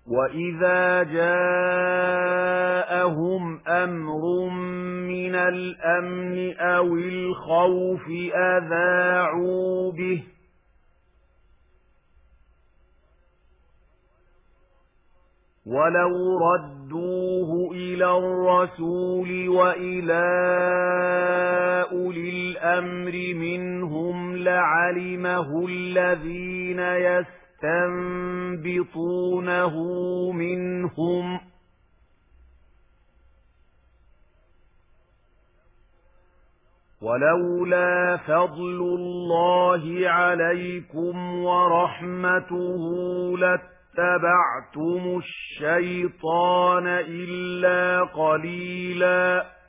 وَإِذَا جَاءَهُمْ أَمْرٌ مِّنَ الْأَمْنِ أَوِ الْخَوْفِ أَذَاعُوا بِهِ وَلَوْ رَدُّوهُ إِلَى الرَّسُولِ وَإِلَى أُولِي الْأَمْرِ مِنْهُمْ لَعَلِمَهُ الَّذِينَ يَسْتَنبِطُونَهُ مِنْهُمْ ۗ وَلَوْلَا فَضْلُ اللَّهِ عَلَيْكُمْ وَرَحْمَتُهُ لَاتَّبَعْتُمُ الشَّيْطَانَ إِلَّا قَلِيلًا